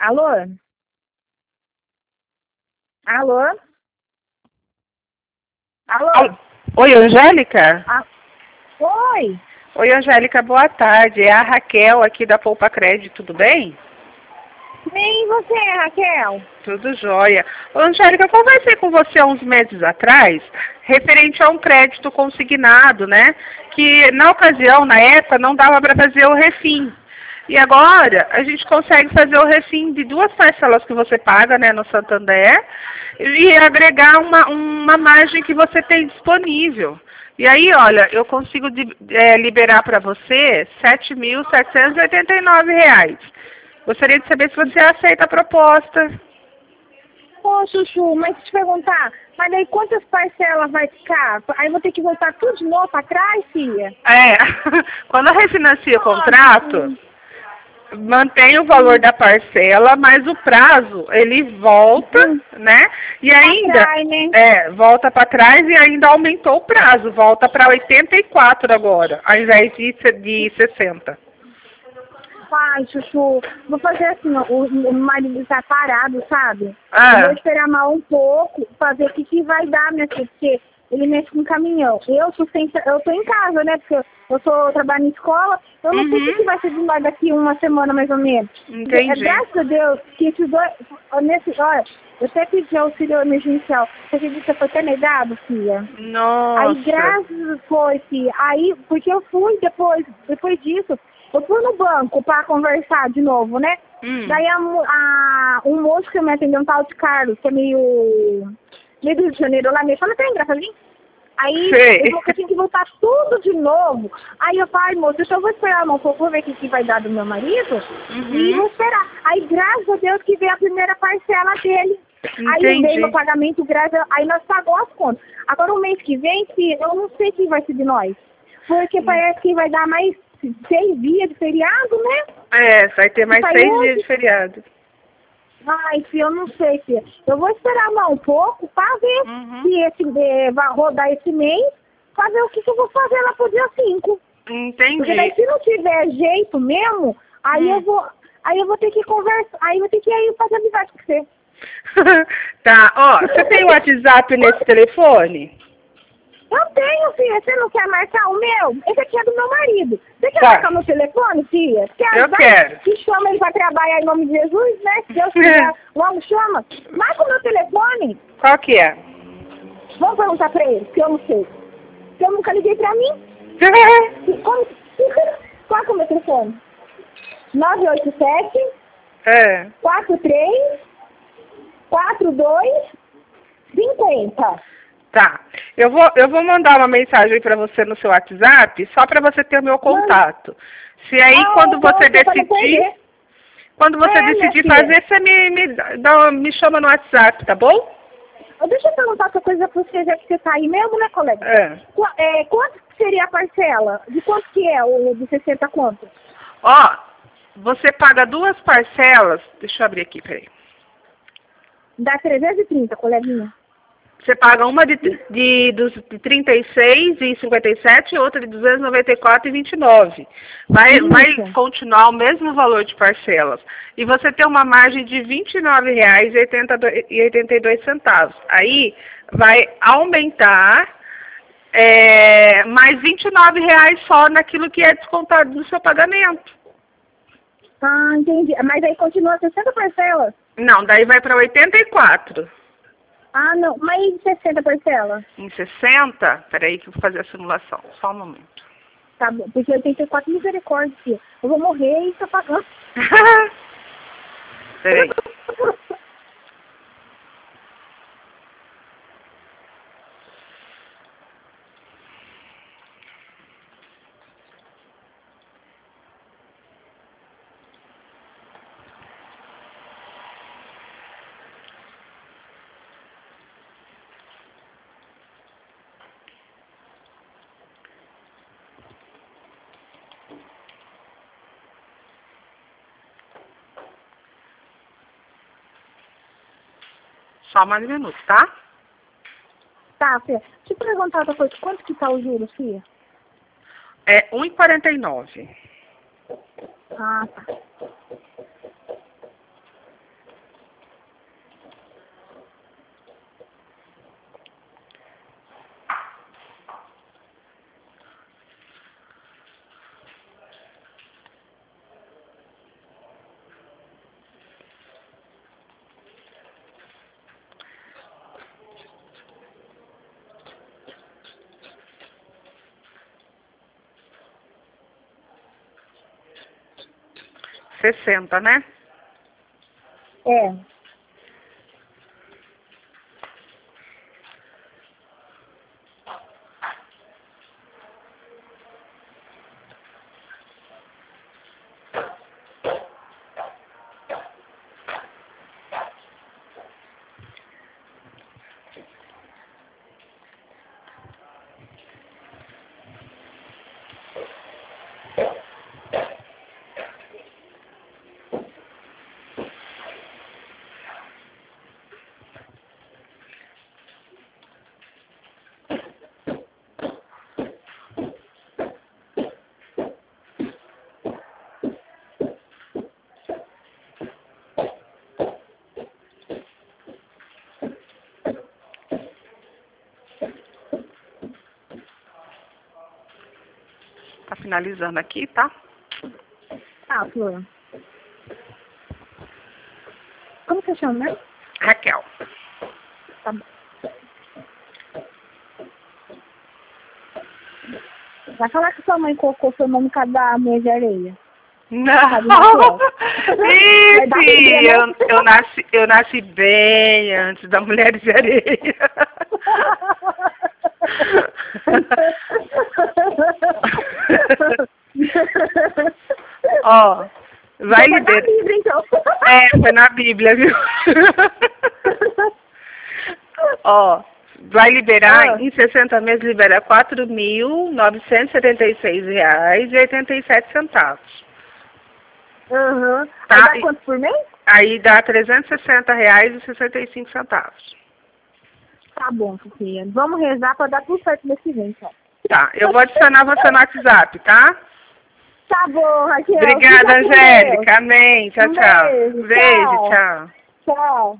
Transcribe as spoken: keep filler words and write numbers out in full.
Alô? Alô? Alô? Al- Oi, Angélica? Ah, oi? Oi, Angélica, boa tarde. É a Raquel aqui da Poupa Crédito, tudo bem? Bem, e você, Raquel? Tudo jóia. Ô, Angélica, eu conversei com você há uns meses atrás, referente a um crédito consignado, né? Que na ocasião, na época, não dava para fazer o refim. E agora a gente consegue fazer o refim de duas parcelas que você paga, né, no Santander, e agregar uma, uma margem que você tem disponível. E aí, olha, eu consigo de- é, liberar para você sete mil setecentos e e oitenta e nove reais. Gostaria de saber se você aceita a proposta. Ô, Chuchu, mas te perguntar, mas aí quantas parcelas vai ficar? Aí eu vou ter que voltar tudo de novo pra trás, filha? É, quando eu refinancia o contrato, Nossa. mantém o valor da parcela, mas o prazo ele volta, Hum, né? E pra ainda trás, né? é, volta para trás e ainda aumentou o prazo, volta para oitenta e quatro agora, ao invés de, se- de sessenta. Ai, Chuchu, vou fazer assim, ó, o, o marido tá parado, sabe? Eu vou Ah, esperar mais um pouco pra ver o que, que vai dar, minha filha, porque ele mexe com caminhão. Eu sustento, eu tô em casa, né? Porque eu tô trabalhando em escola, eu não sei o que, que uhum, vai ser de nós daqui uma semana mais ou menos. Gra- entendi. Graças a Deus que esses dois, ó, nesse, olha, eu até pedi auxílio emergencial. Você acredita que foi até negado, filha? Aí, Nossa. graças foi, filha. Aí, porque eu fui depois, depois disso, eu fui no banco para conversar de novo, né? Hum, Daí a, mo- a, um moço que me atendeu, um tal de Carlos, que é meio, meio do Rio de Janeiro lá, me chama até engraçadinho. Aí ele sei. falou que eu tinha que voltar tudo de novo. Aí eu falei, moço, então eu vou esperar um pouco, vou ver o que, que vai dar do meu marido e vou Uhum, esperar. Aí, graças a Deus, que veio a primeira parcela dele. Aí veio meu entendi. pagamento, graças a... aí nós pagamos as contas. Agora, o mês que vem, filho, eu não sei quem vai ser de nós. Porque parece que vai dar mais seis dias de feriado, né? É, vai ter E mais sai seis dias hoje. de feriado. Ai, filho, eu não sei, filho. Eu vou esperar mais um pouco para ver Uhum, se esse, eh, vai rodar esse mês, para ver o que, que eu vou fazer lá pro dia cinco. Porque daí entendi. se não tiver jeito mesmo, aí eu Hum. vou, aí eu vou ter que conversar, aí eu vou ter que ir fazer amizade com você. Tá, ó, você tem o WhatsApp nesse telefone? Eu tenho, filha. Você não quer marcar o meu? Esse aqui é do meu marido. Você quer Tá, marcar meu telefone, filha? Porque eu vai quero. que chama ele pra trabalhar em nome de Jesus, né? Se Deus quiser, logo chama. Marca o meu telefone. Qual que é? Vamos perguntar pra ele, que eu não sei. Porque eu nunca liguei pra mim. E como... Qual que é o meu telefone? nove oito sete, É, quatro três, quatro dois, cinco zero. tá. Eu vou, eu vou mandar uma mensagem para você no seu WhatsApp, só para você ter o meu Mano, contato. Se aí, ah, quando então, você que é pra não decidir, perder. quando você É, minha decidir filha. fazer, você me, me, dá, me chama no WhatsApp, tá bom? Ô, deixa eu perguntar outra coisa pra você, já que você tá aí mesmo, né, colega? É. Qu- é, quanto que seria a parcela? De quanto que é o de sessenta conto? Ó, você paga duas parcelas. Deixa eu abrir aqui, peraí. Dá trezentos e trinta, coleguinha. Você paga uma de, de, dos- de trinta e seis e cinquenta e sete e outra de duzentos e noventa e quatro e vinte e nove. Vai, vai Isso. continuar o mesmo valor de parcelas. E você tem uma margem de vinte e nove reais e oitenta e dois centavos. Aí vai aumentar é, mais vinte e nove reais só naquilo que é descontado do seu pagamento. Ah, entendi. Mas aí continua sessenta parcelas? Não, daí vai para oitenta e quatro. Ah, não. Mas e de sessenta parcelas? Em sessenta, peraí que eu vou fazer a simulação. Só um momento. Tá bom. Porque oitenta e quatro misericórdia, filha. Eu vou morrer e tá pagando. Peraí. Só mais um minuto, tá? Tá, filha. Deixa eu perguntar outra coisa. Quanto que tá o juros, filha? É um e quarenta e nove. Ah, tá. sessenta, né? É. Tá finalizando aqui, tá? Tá, Flor. Como você chama, né? Raquel. Tá bom. Vai falar que sua mãe colocou seu nome por causa da mulher de areia. Não! Ih, Vai dar sim, briga, eu, né? eu, nasci, eu nasci bem antes da Mulher de Areia. Ó, vai Foi na liberar. Bíblia, então. É, foi na Bíblia, viu? Ó, vai liberar, Ah. em sessenta meses, libera quatro mil novecentos e setenta e seis reais e oitenta e sete centavos. Uhum. Tá, Aí dá e- quanto por mês? Aí dá trezentos e sessenta reais e sessenta e cinco centavos. Tá bom, Sofia. Vamos rezar pra dar tudo certo mês que vem, então. Tá, eu vou adicionar você no WhatsApp, tá? Tá bom, Raquel. Obrigada, Fica com Deus. Angélica. Amém. Tchau, Um tchau. beijo, Beijo, tchau. tchau. Tchau.